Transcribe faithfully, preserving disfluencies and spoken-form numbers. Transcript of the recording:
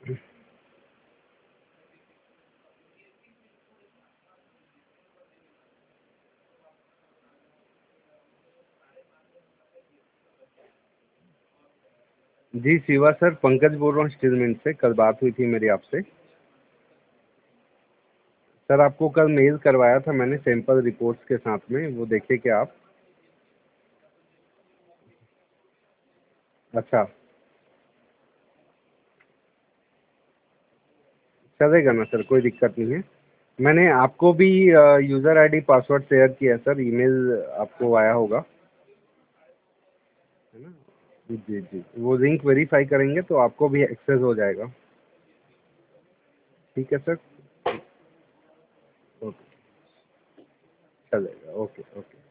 जी Shiva sir, Pankaj बोल रहा हूँ स्टील मिंट से। कल बात हुई थी मेरी आपसे। सर आपको कल मेल करवाया था मैंने सैंपल रिपोर्ट्स के साथ में, वो देखे क्या आप? अच्छा, चलेगा ना सर, कोई दिक्कत नहीं है। मैंने आपको भी यूज़र आईडी पासवर्ड शेयर किया है सर, ईमेल आपको आया होगा, है ना? जी जी, वो लिंक वेरीफाई करेंगे तो आपको भी एक्सेस हो जाएगा। ठीक है सर, ओके, चलेगा, ओके ओके।